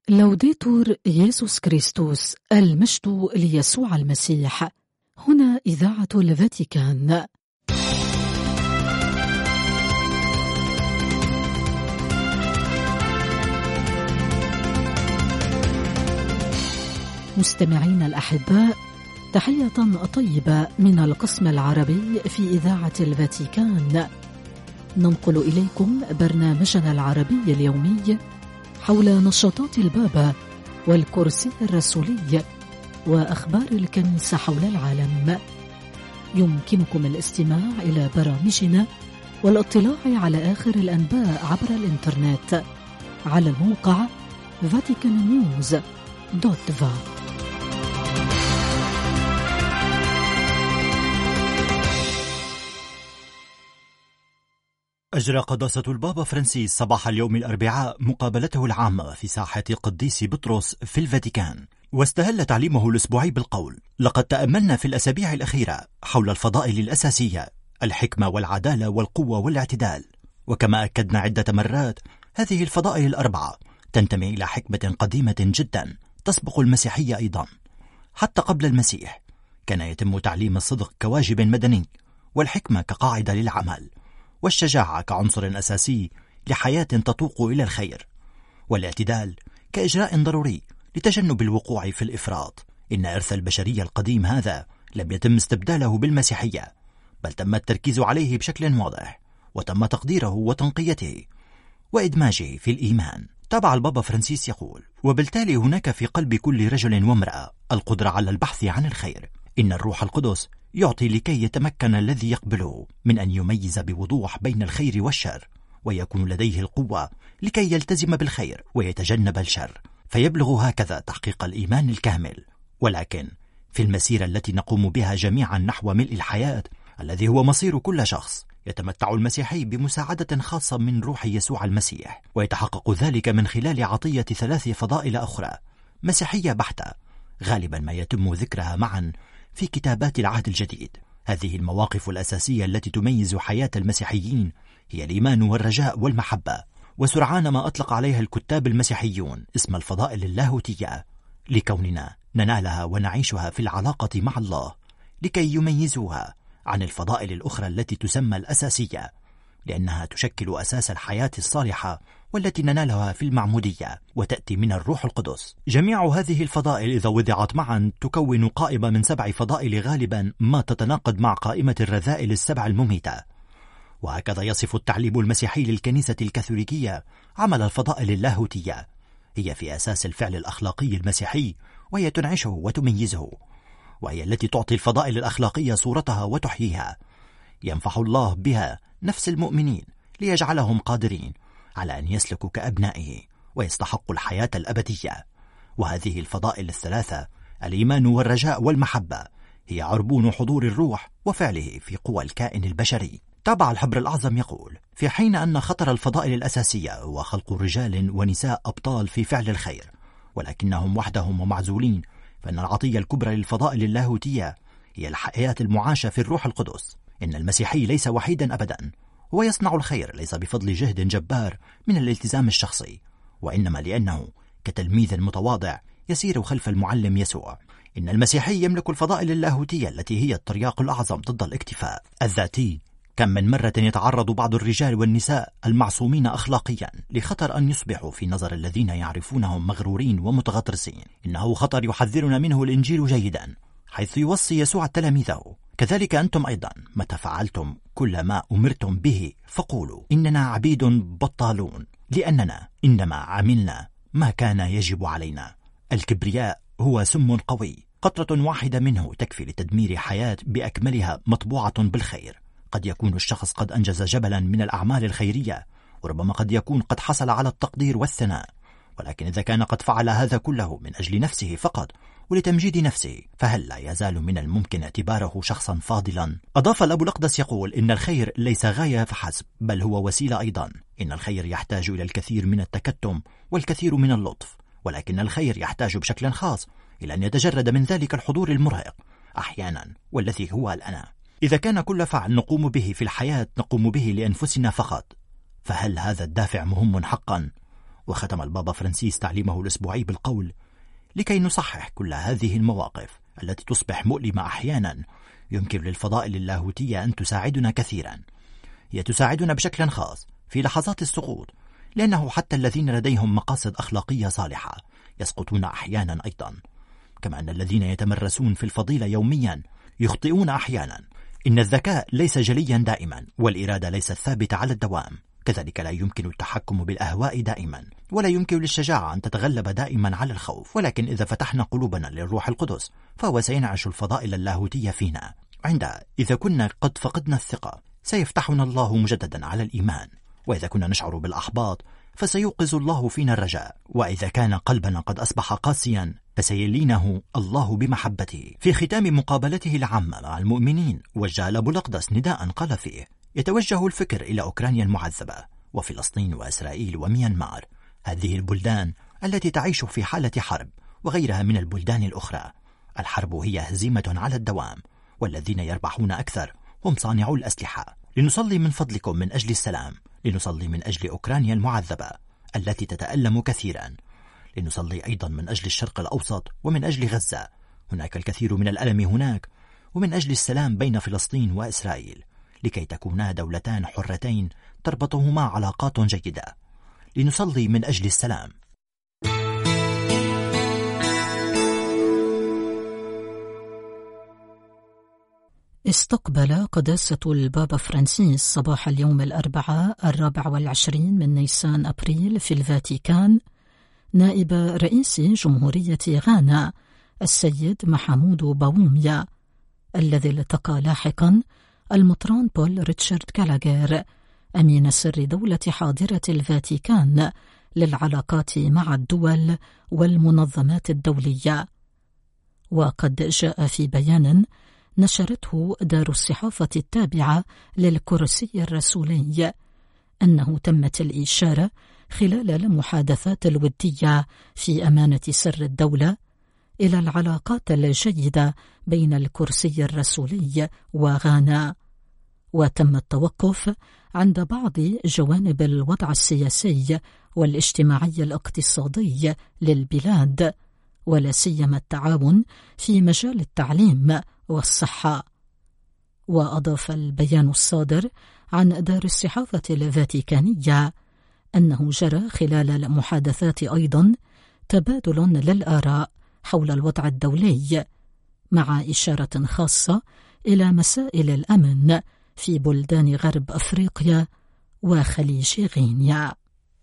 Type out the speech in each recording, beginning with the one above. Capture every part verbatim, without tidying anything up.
لوديتور يسوع كريستوس، المجد ليسوع المسيح. هنا إذاعة الفاتيكان. مستمعين الأحباء، تحية طيبة من القسم العربي في إذاعة الفاتيكان. ننقل إليكم برنامجنا العربي اليومي حول نشاطات البابا والكرسي الرسولي وأخبار الكنيسة حول العالم. يمكنكم الاستماع إلى برامجنا والاطلاع على آخر الأنباء عبر الإنترنت على الموقع فاتيكان نيوز دوت فا. أجرى قداسة البابا فرانسيس صباح اليوم الأربعاء مقابلته العامة في ساحة قديس بطرس في الفاتيكان، واستهل تعليمه الأسبوعي بالقول: لقد تأملنا في الأسابيع الأخيرة حول الفضائل الأساسية، الحكمة والعدالة والقوة والاعتدال، وكما أكدنا عدة مرات هذه الفضائل الأربعة تنتمي إلى حكمة قديمة جدا تسبق المسيحية أيضا. حتى قبل المسيح كان يتم تعليم الصدق كواجب مدني، والحكمة كقاعدة للعمل، والشجاعة كعنصر أساسي لحياة تتوق إلى الخير، والاعتدال كإجراء ضروري لتجنب الوقوع في الإفراط. إن إرث البشرية القديم هذا لم يتم استبداله بالمسيحية، بل تم التركيز عليه بشكل واضح، وتم تقديره وتنقيته وإدماجه في الإيمان. تابع البابا فرانسيس يقول: وبالتالي هناك في قلب كل رجل وامرأة القدرة على البحث عن الخير. إن الروح القدس يعطي لكي يتمكن الذي يقبله من أن يميز بوضوح بين الخير والشر، ويكون لديه القوة لكي يلتزم بالخير ويتجنب الشر، فيبلغ هكذا تحقيق الإيمان الكامل. ولكن في المسيرة التي نقوم بها جميعا نحو ملء الحياة الذي هو مصير كل شخص، يتمتع المسيحي بمساعدة خاصة من روح يسوع المسيح، ويتحقق ذلك من خلال عطية ثلاث فضائل أخرى مسيحية بحتة، غالبا ما يتم ذكرها معا في كتابات العهد الجديد. هذه المواقف الأساسية التي تميز حياة المسيحيين هي الإيمان والرجاء والمحبة، وسرعان ما أطلق عليها الكتاب المسيحيون اسم الفضائل اللاهوتية، لكوننا ننالها ونعيشها في العلاقة مع الله، لكي يميزوها عن الفضائل الأخرى التي تسمى الأساسية، لأنها تشكل أساس الحياة الصالحة والتي ننالها في المعمودية وتأتي من الروح القدس. جميع هذه الفضائل إذا وضعت معا تكون قائمة من سبع فضائل غالبا ما تتناقض مع قائمة الرذائل السبع المميتة. وهكذا يصف التعليم المسيحي للكنيسة الكاثوليكية عمل الفضائل اللاهوتية. هي في أساس الفعل الأخلاقي المسيحي، وهي تنعشه وتميزه، وهي التي تعطي الفضائل الأخلاقية صورتها وتحييها. ينفح الله بها نفس المؤمنين ليجعلهم قادرين على أن يسلكوا كأبنائه ويستحقوا الحياة الأبدية. وهذه الفضائل الثلاثة، الإيمان والرجاء والمحبة، هي عربون حضور الروح وفعله في قوى الكائن البشري. تابع الحبر الأعظم يقول: في حين أن خطر الفضائل الأساسية هو خلق رجال ونساء أبطال في فعل الخير، ولكنهم وحدهم ومعزولين، فإن العطية الكبرى للفضائل اللاهوتية هي الحياة المعاشة في الروح القدس. إن المسيحي ليس وحيدا أبدا، هو يصنع الخير ليس بفضل جهد جبار من الالتزام الشخصي، وإنما لأنه كتلميذ متواضع يسير خلف المعلم يسوع. إن المسيحي يملك الفضائل اللاهوتية التي هي الترياق الأعظم ضد الاكتفاء الذاتي. كم من مرة يتعرض بعض الرجال والنساء المعصومين أخلاقيا لخطر أن يصبحوا في نظر الذين يعرفونهم مغرورين ومتغطرسين. إنه خطر يحذرنا منه الإنجيل جيدا، حيث يوصي يسوع تلاميذه: كذلك أنتم أيضا متى فعلتم كل ما أمرتم به فقولوا إننا عبيد بطالون، لأننا إنما عملنا ما كان يجب علينا. الكبرياء هو سم قوي، قطرة واحدة منه تكفي لتدمير حياة بأكملها مطبوعة بالخير. قد يكون الشخص قد أنجز جبلا من الأعمال الخيرية، وربما قد يكون قد حصل على التقدير والثناء، ولكن إذا كان قد فعل هذا كله من أجل نفسه فقط ولتمجيد نفسه، فهل لا يزال من الممكن اعتباره شخصا فاضلا؟ أضاف الأب الأقدس يقول: إن الخير ليس غاية فحسب، بل هو وسيلة أيضا. إن الخير يحتاج إلى الكثير من التكتم والكثير من اللطف، ولكن الخير يحتاج بشكل خاص إلى أن يتجرد من ذلك الحضور المرهق أحيانا، والذي هو الأنا. إذا كان كل فعل نقوم به في الحياة نقوم به لأنفسنا فقط، فهل هذا الدافع مهم حقا؟ وختم البابا فرانسيس تعليمه الأسبوعي بالقول: لكي نصحح كل هذه المواقف التي تصبح مؤلمة أحيانا، يمكن للفضائل اللاهوتية أن تساعدنا كثيرا. هي تساعدنا بشكل خاص في لحظات السقوط، لأنه حتى الذين لديهم مقاصد أخلاقية صالحة يسقطون أحيانا أيضا، كما أن الذين يتمرسون في الفضيلة يوميا يخطئون أحيانا. إن الذكاء ليس جليا دائما، والإرادة ليست ثابتة على الدوام، كذلك لا يمكن التحكم بالأهواء دائما، ولا يمكن للشجاعة أن تتغلب دائما على الخوف. ولكن إذا فتحنا قلوبنا للروح القدس فهو سينعش الفضائل اللاهوتية فينا. عندها إذا كنا قد فقدنا الثقة سيفتحنا الله مجددا على الإيمان، وإذا كنا نشعر بالأحباط فسيوقظ الله فينا الرجاء، وإذا كان قلبنا قد أصبح قاسيا فسيلينه الله بمحبته. في ختام مقابلته العامة مع المؤمنين وجه الأب الأقدس نداء قال فيه: يتوجه الفكر إلى أوكرانيا المعذبة وفلسطين وإسرائيل وميانمار، هذه البلدان التي تعيش في حالة حرب، وغيرها من البلدان الأخرى. الحرب هي هزيمة على الدوام، والذين يربحون أكثر هم صانعو الأسلحة. لنصلي من فضلكم من أجل السلام، لنصلي من أجل أوكرانيا المعذبة التي تتألم كثيرا، لنصلي أيضا من أجل الشرق الأوسط ومن أجل غزة، هناك الكثير من الألم هناك، ومن أجل السلام بين فلسطين وإسرائيل، لكي تكونا دولتان حرتين تربطهما علاقات جيدة. لنصلي من أجل السلام. استقبل قداسة البابا فرانسيس صباح اليوم الأربعاء الرابع والعشرين من نيسان أبريل في الفاتيكان نائب رئيس جمهورية غانا السيد محمود باوميا، الذي التقى لاحقا المطران بول ريتشارد كالاغير أمين سر دولة حاضرة الفاتيكان للعلاقات مع الدول والمنظمات الدولية. وقد جاء في بيان نشرته دار الصحافة التابعة للكرسي الرسولي أنه تمت الإشارة خلال المحادثات الودية في أمانة سر الدولة إلى العلاقات الجيدة بين الكرسي الرسولي وغانا، وتم التوقف عند بعض جوانب الوضع السياسي والاجتماعي الاقتصادي للبلاد، ولا سيما التعاون في مجال التعليم والصحة. وأضاف البيان الصادر عن دار الصحافة الفاتيكانية أنه جرى خلال المحادثات أيضا تبادل للآراء حول الوضع الدولي، مع إشارة خاصة إلى مسائل الأمن في بلدان غرب أفريقيا وخليج غينيا.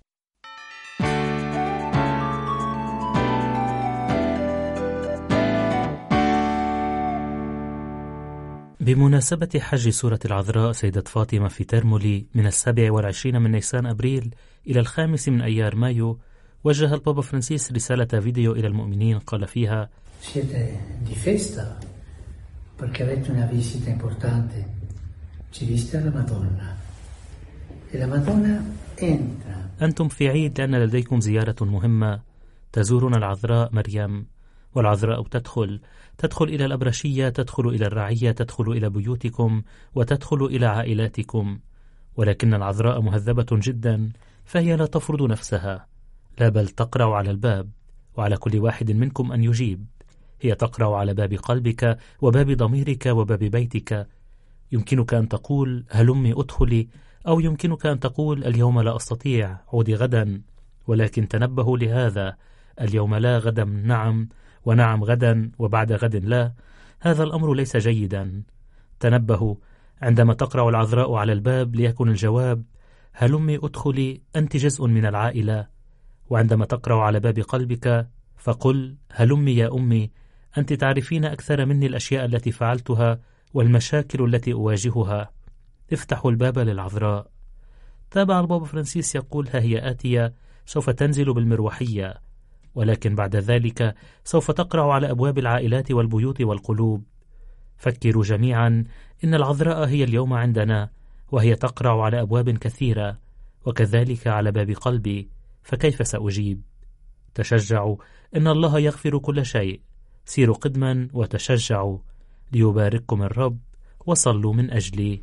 بمناسبة حج سورة العذراء سيدة فاطمة في ترمولي من السابع والعشرين من نيسان أبريل إلى الخامس من أيار مايو، وجه البابا فرانسيس رسالة فيديو إلى المؤمنين قال فيها: Siete di festa perché avete una visita importante. Ci viste la Madonna. E la Madonna entra. أنتم في عيد لأن لديكم زيارة مهمة، تزورنا العذراء مريم، والعذراء تدخل تدخل إلى الأبرشية، تدخل إلى الرعية، تدخل إلى بيوتكم وتدخل إلى عائلاتكم. ولكن العذراء مهذبة جدا، فهي لا تفرض نفسها، لا بل تقرع على الباب، وعلى كل واحد منكم أن يجيب. هي تقرع على باب قلبك وباب ضميرك وباب بيتك. يمكنك أن تقول هلمي أدخلي، أو يمكنك أن تقول اليوم لا أستطيع، عودي غدا. ولكن تنبهوا لهذا: اليوم لا، غدا نعم، ونعم غدا، وبعد غد لا. هذا الأمر ليس جيدا. تنبهوا عندما تقرأ العذراء على الباب ليكن الجواب هلمي أدخلي، أنت جزء من العائلة. وعندما تقرأ على باب قلبك فقل هلمي يا أمي، أنت تعرفين أكثر مني الأشياء التي فعلتها والمشاكل التي أواجهها. افتحوا الباب للعذراء. تابع البابا فرانسيس يقول: ها هي آتية، سوف تنزل بالمروحية، ولكن بعد ذلك سوف تقرأ على أبواب العائلات والبيوت والقلوب. فكروا جميعا إن العذراء هي اليوم عندنا، وهي تقرأ على أبواب كثيرة، وكذلك على باب قلبي، فكيف سأجيب؟ تشجعوا، إن الله يغفر كل شيء. سيروا قدما وتشجعوا، ليبارككم الرب، وصلوا من أجلي.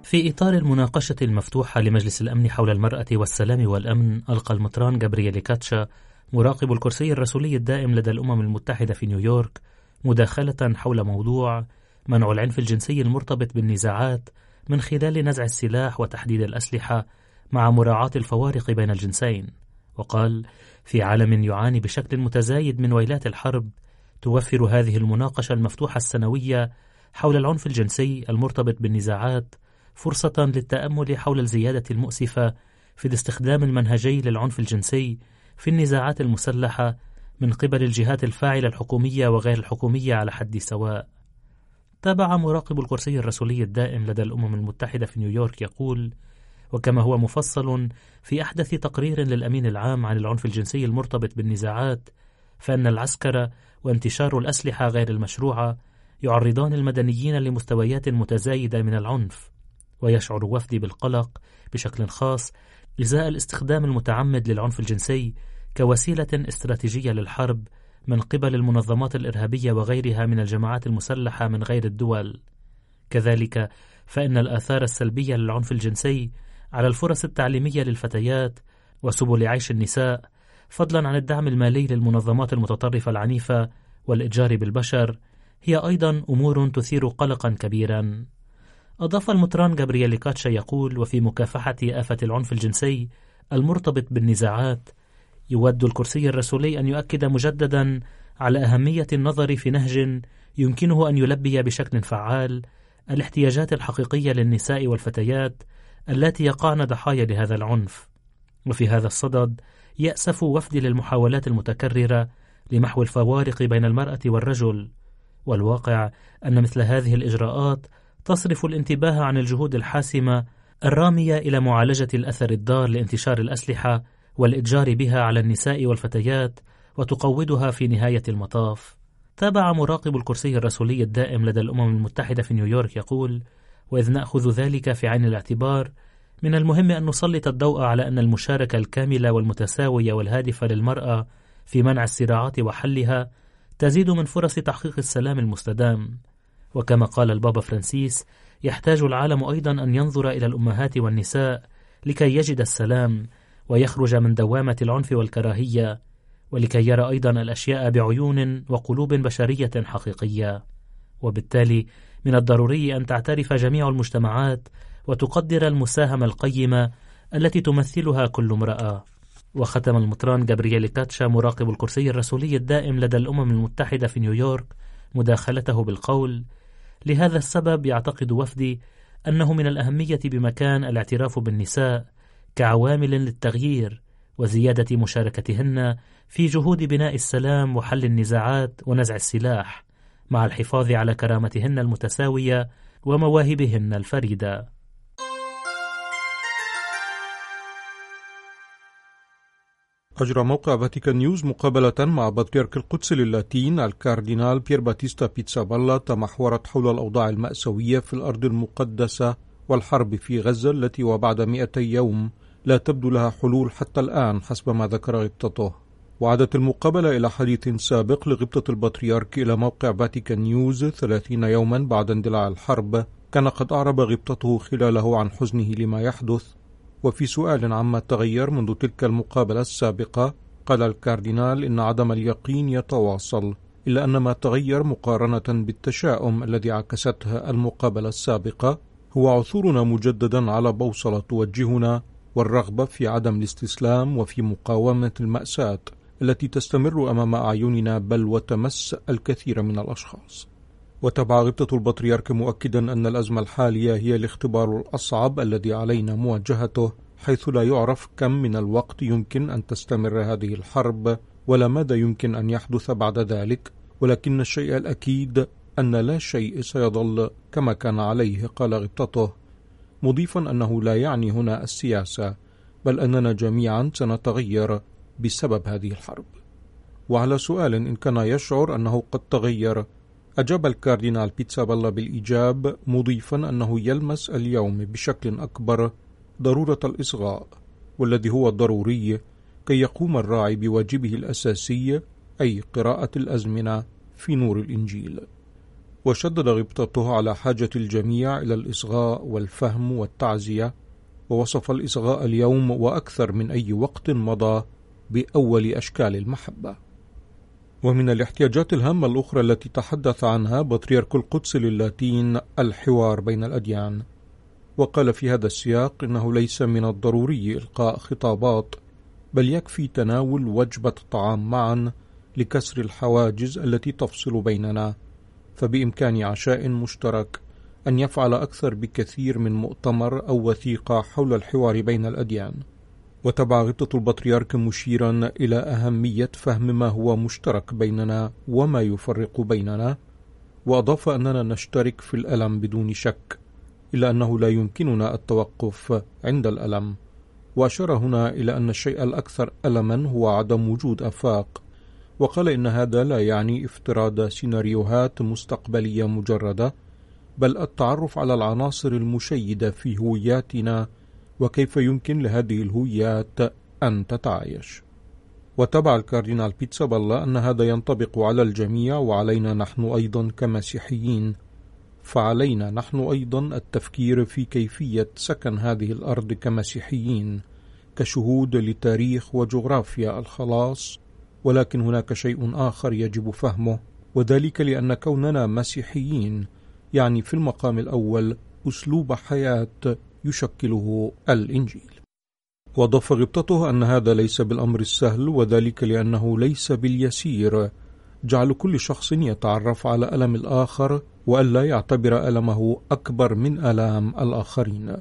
في إطار المناقشة المفتوحة لمجلس الأمن حول المرأة والسلام والأمن، ألقى المطران جابرييل كاتشا مراقب الكرسي الرسولي الدائم لدى الأمم المتحدة في نيويورك مداخلة حول موضوع منع العنف الجنسي المرتبط بالنزاعات من خلال نزع السلاح وتحديد الأسلحة مع مراعاة الفوارق بين الجنسين. وقال: في عالم يعاني بشكل متزايد من ويلات الحرب، توفر هذه المناقشة المفتوحة السنوية حول العنف الجنسي المرتبط بالنزاعات فرصة للتأمل حول الزيادة المؤسفة في الاستخدام المنهجي للعنف الجنسي في النزاعات المسلحة من قبل الجهات الفاعلة الحكومية وغير الحكومية على حد سواء. تابع مراقب الكرسي الرسولي الدائم لدى الأمم المتحدة في نيويورك يقول: وكما هو مفصل في أحدث تقرير للأمين العام عن العنف الجنسي المرتبط بالنزاعات، فإن العسكر وانتشار الأسلحة غير المشروعة يعرضان المدنيين لمستويات متزايدة من العنف، ويشعر وفدي بالقلق بشكل خاص إزاء الاستخدام المتعمد للعنف الجنسي كوسيلة استراتيجية للحرب من قبل المنظمات الإرهابية وغيرها من الجماعات المسلحة من غير الدول. كذلك فإن الآثار السلبية للعنف الجنسي على الفرص التعليمية للفتيات وسبل عيش النساء، فضلا عن الدعم المالي للمنظمات المتطرفة العنيفة والإتجار بالبشر، هي أيضا أمور تثير قلقا كبيرا. أضاف المطران جابرييل كاتشا يقول: وفي مكافحة آفة العنف الجنسي المرتبط بالنزاعات، يود الكرسي الرسولي أن يؤكد مجددا على أهمية النظر في نهج يمكنه أن يلبي بشكل فعال الاحتياجات الحقيقية للنساء والفتيات التي يقعن ضحايا لهذا العنف. وفي هذا الصدد يأسف وفدي للمحاولات المتكررة لمحو الفوارق بين المرأة والرجل، والواقع أن مثل هذه الإجراءات تصرف الانتباه عن الجهود الحاسمة الرامية إلى معالجة الأثر الضار لانتشار الأسلحة والإتجار بها على النساء والفتيات، وتقوضها في نهاية المطاف. تابع مراقب الكرسي الرسولي الدائم لدى الأمم المتحدة في نيويورك يقول: وإذ نأخذ ذلك في عين الاعتبار، من المهم أن نسلط الضوء على أن المشاركة الكاملة والمتساوية والهادفة للمرأة في منع الصراعات وحلها تزيد من فرص تحقيق السلام المستدام. وكما قال البابا فرانسيس: يحتاج العالم أيضا أن ينظر إلى الأمهات والنساء لكي يجد السلام ويخرج من دوامة العنف والكراهية، ولكي يرى أيضا الأشياء بعيون وقلوب بشرية حقيقية. وبالتالي من الضروري أن تعترف جميع المجتمعات وتقدر المساهمة القيمة التي تمثلها كل امرأة. وختم المطران جابرييل كاتشا مراقب الكرسي الرسولي الدائم لدى الأمم المتحدة في نيويورك مداخلته بالقول: لهذا السبب يعتقد وفدي أنه من الأهمية بمكان الاعتراف بالنساء كعوامل للتغيير وزيادة مشاركتهن في جهود بناء السلام وحل النزاعات ونزع السلاح، مع الحفاظ على كرامتهن المتساوية ومواهبهن الفريدة. أجرى موقع فاتيكان نيوز مقابلة مع بطريرك القدس للاتين الكاردينال بيير باتيستا بيتسابالا تمحورت حول الأوضاع المأساوية في الأرض المقدسة والحرب في غزة التي وبعد مئتي يوم لا تبدو لها حلول حتى الآن حسب ما ذكر غبطته. وعادت المقابلة إلى حديث سابق لغبطة البطريرك إلى موقع فاتيكان نيوز ثلاثين يوما بعد اندلاع الحرب، كان قد أعرب غبطته خلاله عن حزنه لما يحدث. وفي سؤال عما تغير منذ تلك المقابلة السابقة، قال الكاردينال إن عدم اليقين يتواصل، إلا أن ما تغير مقارنة بالتشاؤم الذي عكستها المقابلة السابقة هو عثورنا مجددا على بوصلة توجهنا والرغبة في عدم الاستسلام وفي مقاومة المأساة التي تستمر أمام أعيننا بل وتمس الكثير من الأشخاص. وتبع غبطة البطريرك مؤكدا أن الأزمة الحالية هي الاختبار الأصعب الذي علينا مواجهته، حيث لا يعرف كم من الوقت يمكن أن تستمر هذه الحرب ولا ماذا يمكن أن يحدث بعد ذلك، ولكن الشيء الأكيد أن لا شيء سيظل كما كان عليه، قال غبطته، مضيفا أنه لا يعني هنا السياسة بل أننا جميعا سنتغير بسبب هذه الحرب. وعلى سؤال إن كان يشعر أنه قد تغير، أجاب الكاردينال بيتسابالا بالإيجاب، مضيفا أنه يلمس اليوم بشكل أكبر ضرورة الإصغاء، والذي هو ضروري كي يقوم الراعي بواجبه الأساسي، أي قراءة الأزمنة في نور الإنجيل. وشدد غبطته على حاجة الجميع إلى الإصغاء والفهم والتعزية، ووصف الإصغاء اليوم وأكثر من أي وقت مضى بأول أشكال المحبة. ومن الاحتياجات الهامة الأخرى التي تحدث عنها بطريرك القدس للاتين الحوار بين الأديان، وقال في هذا السياق إنه ليس من الضروري إلقاء خطابات، بل يكفي تناول وجبة طعام معا لكسر الحواجز التي تفصل بيننا، فبإمكان عشاء مشترك أن يفعل أكثر بكثير من مؤتمر أو وثيقة حول الحوار بين الأديان. وتبع غبطة البطريرك مشيرا إلى أهمية فهم ما هو مشترك بيننا وما يفرق بيننا، وأضاف أننا نشترك في الألم بدون شك، إلا أنه لا يمكننا التوقف عند الألم. وأشار هنا إلى أن الشيء الأكثر ألما هو عدم وجود آفاق، وقال إن هذا لا يعني افتراض سيناريوهات مستقبلية مجردة، بل التعرف على العناصر المشيدة في هوياتنا وكيف يمكن لهذه الهويات أن تتعايش. وتبع الكاردينال بيتسابالا أن هذا ينطبق على الجميع وعلينا نحن أيضا كمسيحيين، فعلينا نحن أيضا التفكير في كيفية سكن هذه الأرض كمسيحيين، كشهود لتاريخ وجغرافيا الخلاص. ولكن هناك شيء آخر يجب فهمه، وذلك لأن كوننا مسيحيين يعني في المقام الأول أسلوب حياة يشكله الإنجيل. وضاف غبطته أن هذا ليس بالأمر السهل، وذلك لأنه ليس باليسير جعل كل شخص يتعرف على ألم الآخر وألا يعتبر ألمه أكبر من ألام الآخرين.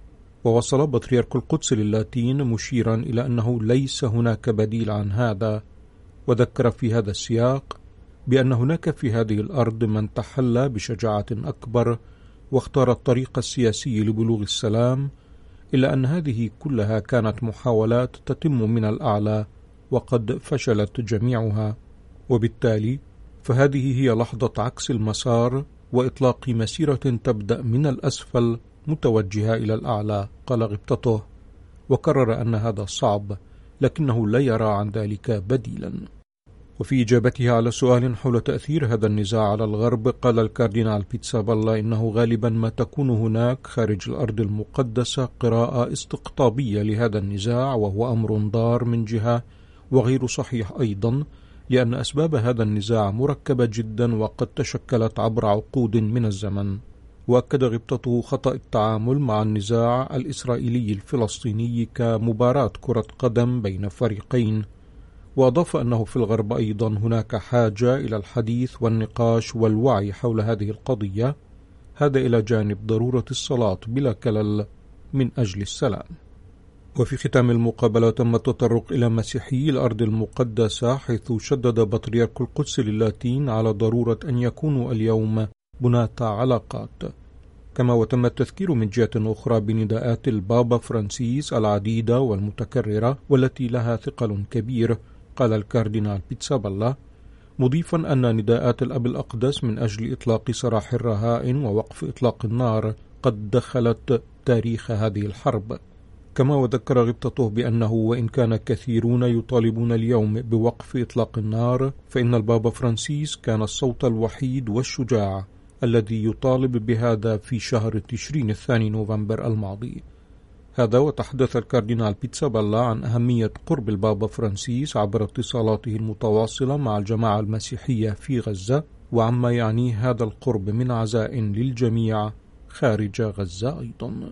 ووصل بطريرك القدس للاتين مشيرا إلى أنه ليس هناك بديل عن هذا، وذكر في هذا السياق بأن هناك في هذه الأرض من تحلى بشجاعة أكبر واختار الطريق السياسي لبلوغ السلام، إلا أن هذه كلها كانت محاولات تتم من الأعلى وقد فشلت جميعها، وبالتالي فهذه هي لحظة عكس المسار وإطلاق مسيرة تبدأ من الأسفل متوجهة إلى الأعلى. قال غبطته، وكرر أن هذا صعب لكنه لا يرى عن ذلك بديلا. وفي إجابته على سؤال حول تأثير هذا النزاع على الغرب، قال الكاردينال بيتسابالا إنه غالبا ما تكون هناك خارج الأرض المقدسة قراءة استقطابية لهذا النزاع، وهو أمر ضار من جهة وغير صحيح أيضا، لأن أسباب هذا النزاع مركبة جدا وقد تشكلت عبر عقود من الزمن. وأكد غبطته خطأ التعامل مع النزاع الإسرائيلي الفلسطيني كمباراة كرة قدم بين فريقين، وأضاف أنه في الغرب أيضا هناك حاجة إلى الحديث والنقاش والوعي حول هذه القضية، هذا إلى جانب ضرورة الصلاة بلا كلل من أجل السلام. وفي ختام المقابلة تم التطرق إلى مسيحيي الأرض المقدسة، حيث شدد بطريرك القدس للاتين على ضرورة أن يكونوا اليوم بناة علاقات، كما وتم التذكير من جهة أخرى بنداءات البابا فرانسيس العديدة والمتكررة والتي لها ثقل كبير. قال الكاردينال بيتسابالا مضيفا أن نداءات الأب الأقدس من أجل إطلاق سراح الرهائن ووقف إطلاق النار قد دخلت تاريخ هذه الحرب. كما وذكر غبطته بأنه وإن كان كثيرون يطالبون اليوم بوقف إطلاق النار، فإن البابا فرانسيس كان الصوت الوحيد والشجاع الذي يطالب بهذا في شهر تشرين الثاني نوفمبر الماضي. هذا وتحدث الكاردينال بيتسابالا عن أهمية قرب البابا فرانسيس عبر اتصالاته المتواصلة مع الجماعة المسيحية في غزة، وعما يعنيه هذا القرب من عزاء للجميع خارج غزة أيضا.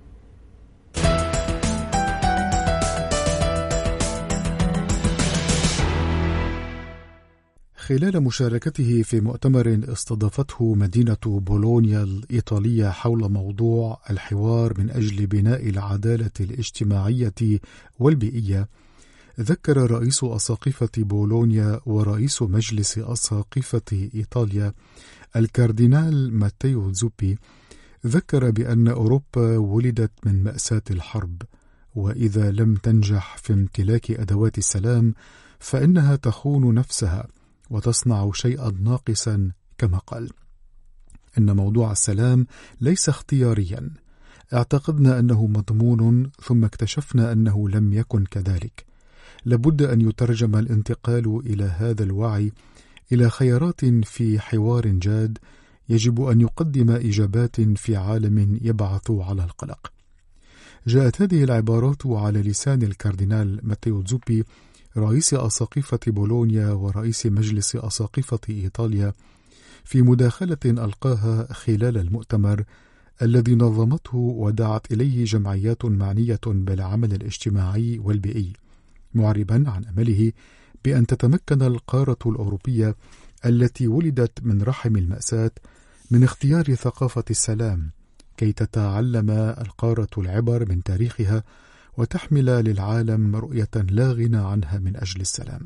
خلال مشاركته في مؤتمر استضافته مدينة بولونيا الإيطالية حول موضوع الحوار من أجل بناء العدالة الاجتماعية والبيئية، ذكر رئيس أساقفة بولونيا ورئيس مجلس أساقفة إيطاليا الكاردينال ماتيو زوبي، ذكر بأن أوروبا ولدت من مأساة الحرب، وإذا لم تنجح في امتلاك أدوات السلام فإنها تخون نفسها وتصنع شيئا ناقصا. كما قال إن موضوع السلام ليس اختياريا، اعتقدنا أنه مضمون ثم اكتشفنا أنه لم يكن كذلك. لابد أن يترجم الانتقال إلى هذا الوعي إلى خيارات في حوار جاد يجب أن يقدم إجابات في عالم يبعث على القلق. جاءت هذه العبارات على لسان الكاردينال ماتيو زوبي رئيس أساقفة بولونيا ورئيس مجلس أساقفة إيطاليا في مداخلة ألقاها خلال المؤتمر الذي نظمته ودعت إليه جمعيات معنية بالعمل الاجتماعي والبيئي، معربا عن أمله بأن تتمكن القارة الأوروبية التي ولدت من رحم المأساة من اختيار ثقافة السلام كي تتعلم القارة العبر من تاريخها وتحمل للعالم رؤية لا غنى عنها من أجل السلام.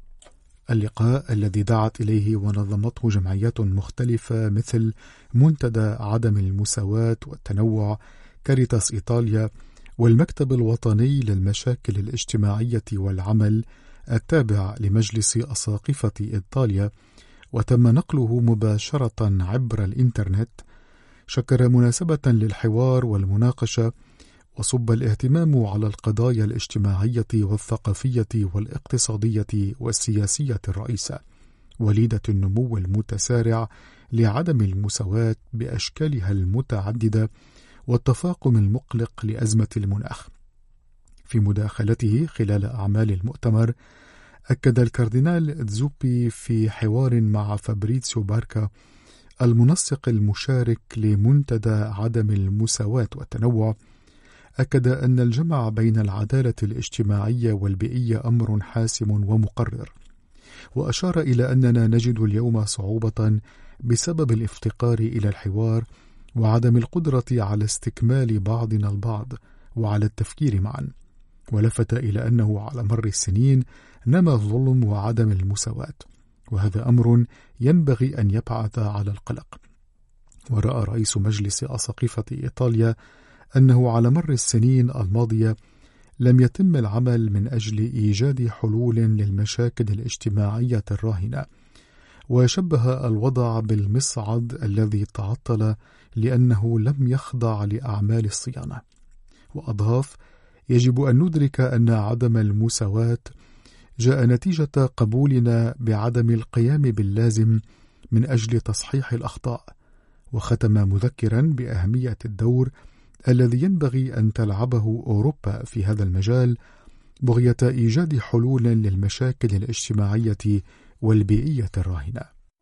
اللقاء الذي دعت إليه ونظمته جمعيات مختلفة مثل منتدى عدم المساواة والتنوع كاريتاس إيطاليا والمكتب الوطني للمشاكل الاجتماعية والعمل التابع لمجلس أساقفة إيطاليا وتم نقله مباشرة عبر الإنترنت، شكر مناسبة للحوار والمناقشة وصب الاهتمام على القضايا الاجتماعية والثقافية والاقتصادية والسياسية الرئيسة وليدة النمو المتسارع لعدم المساواة بأشكالها المتعددة والتفاقم المقلق لأزمة المناخ. في مداخلته خلال أعمال المؤتمر أكد الكاردينال زوبي في حوار مع فابريتسيو باركا المنسق المشارك لمنتدى عدم المساواة والتنوع، أكد أن الجمع بين العدالة الاجتماعية والبيئية أمر حاسم ومقرر، وأشار إلى أننا نجد اليوم صعوبة بسبب الافتقار إلى الحوار وعدم القدرة على استكمال بعضنا البعض وعلى التفكير معا، ولفت إلى أنه على مر السنين نمى الظلم وعدم المساواة، وهذا أمر ينبغي أن يبعث على القلق. ورأى رئيس مجلس أساقفة إيطاليا أنه على مر السنين الماضية لم يتم العمل من أجل إيجاد حلول للمشاكل الاجتماعية الراهنة، وشبه الوضع بالمصعد الذي تعطل لأنه لم يخضع لأعمال الصيانة. وأضاف: يجب أن ندرك أن عدم المساواة جاء نتيجة قبولنا بعدم القيام باللازم من أجل تصحيح الأخطاء، وختم مذكرا بأهمية الدور الذي ينبغي أن تلعبه أوروبا في هذا المجال بغية إيجاد حلول للمشاكل الاجتماعية والبيئية الراهنة.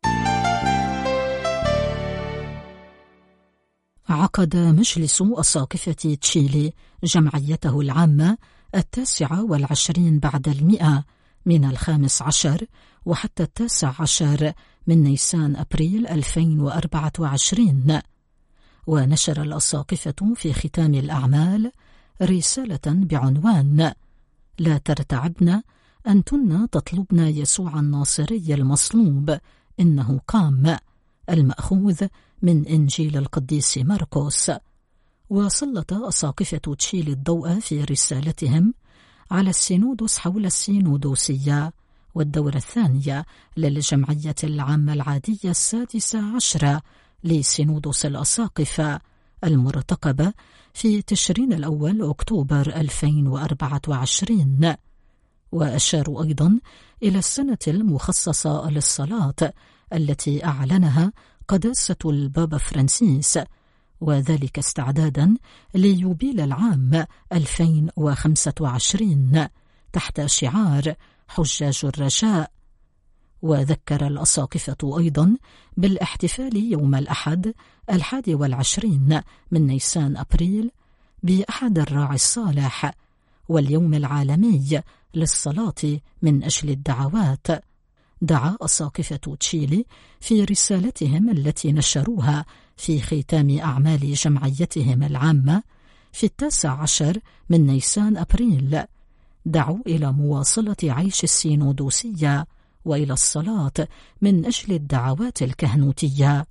عقد مجلس أساقفة تشيلي جمعيته العامة التاسعة والعشرين بعد المئة من الخامس عشر وحتى التاسع عشر من نيسان أبريل ألفين وأربعة وعشرين، ونشر الأساقفة في ختام الأعمال رسالة بعنوان: لا ترتعبن، أنتن تطلبن يسوع الناصري المصلوب، إنه قام، المأخوذ من إنجيل القديس مرقس. وسلط أساقفة تشيلي الضوء في رسالتهم على السينودوس حول السينودوسية والدورة الثانية للجمعية العامة العادية السادسة عشرة لسينودوس الأساقفة المرتقبة في تشرين الأول أكتوبر ألفين وأربعة وعشرين. وأشاروا أيضا إلى السنة المخصصة للصلاة التي أعلنها قداسة البابا فرانسيس، وذلك استعدادا ليوبيل العام ألفين وخمسة وعشرين تحت شعار حجاج الرجاء. وذكر الأساقفة أيضا بالاحتفال يوم الأحد الحادي والعشرين من نيسان أبريل بأحد الراعي الصالح واليوم العالمي للصلاة من أجل الدعوات. دعا أساقفة تشيلي في رسالتهم التي نشروها في ختام أعمال جمعيتهم العامة في التاسع عشر من نيسان أبريل، دعوا إلى مواصلة عيش السينودوسية وإلى الصلاة من أجل الدعوات الكهنوتية.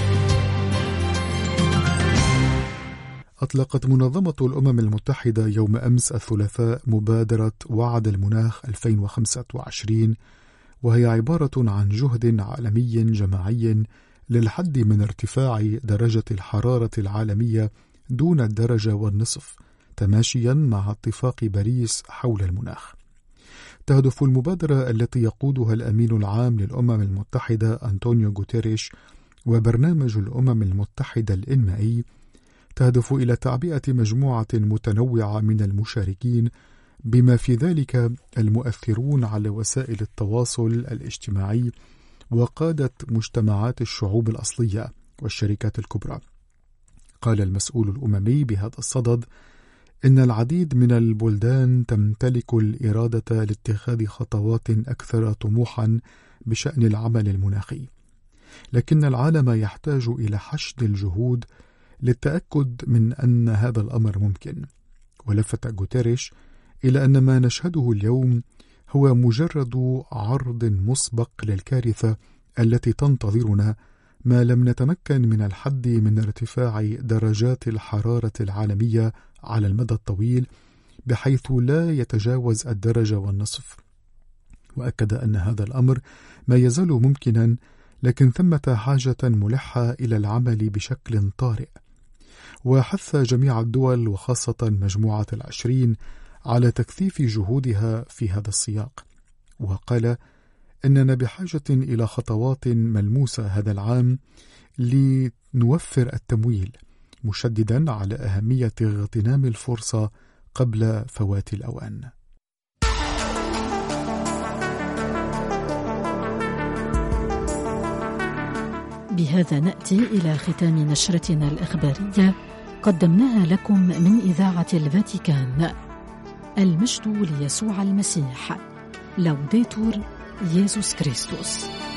أطلقت منظمة الأمم المتحدة يوم أمس الثلاثاء مبادرة وعد المناخ ألفين وخمسة وعشرين، وهي عبارة عن جهد عالمي جماعي للحد من ارتفاع درجة الحرارة العالمية دون الدرجة والنصف، تماشيا مع اتفاق باريس حول المناخ. تهدف المبادرة التي يقودها الأمين العام للأمم المتحدة أنطونيو غوتيريش وبرنامج الأمم المتحدة الإنمائي تهدف إلى تعبئة مجموعة متنوعة من المشاركين، بما في ذلك المؤثرون على وسائل التواصل الاجتماعي وقادة مجتمعات الشعوب الأصلية والشركات الكبرى. قال المسؤول الأممي بهذا الصدد إن العديد من البلدان تمتلك الإرادة لاتخاذ خطوات أكثر طموحا بشأن العمل المناخي، لكن العالم يحتاج إلى حشد الجهود للتأكد من أن هذا الأمر ممكن. ولفت غوتيريش إلى أن ما نشهده اليوم هو مجرد عرض مسبق للكارثة التي تنتظرنا ما لم نتمكن من الحد من ارتفاع درجات الحرارة العالمية على المدى الطويل بحيث لا يتجاوز الدرجة والنصف. وأكد أن هذا الأمر ما يزال ممكنا، لكن ثمة حاجة ملحة إلى العمل بشكل طارئ. وحث جميع الدول وخاصة مجموعة العشرين على تكثيف جهودها في هذا السياق. وقال إننا بحاجة إلى خطوات ملموسة هذا العام لنوفر التمويل، مشددا على أهمية اغتنام الفرصة قبل فوات الأوان. بهذا نأتي إلى ختام نشرتنا الإخبارية قدمناها لكم من إذاعة الفاتيكان. المجد ليسوع المسيح. لوديتور يسوع كريستوس.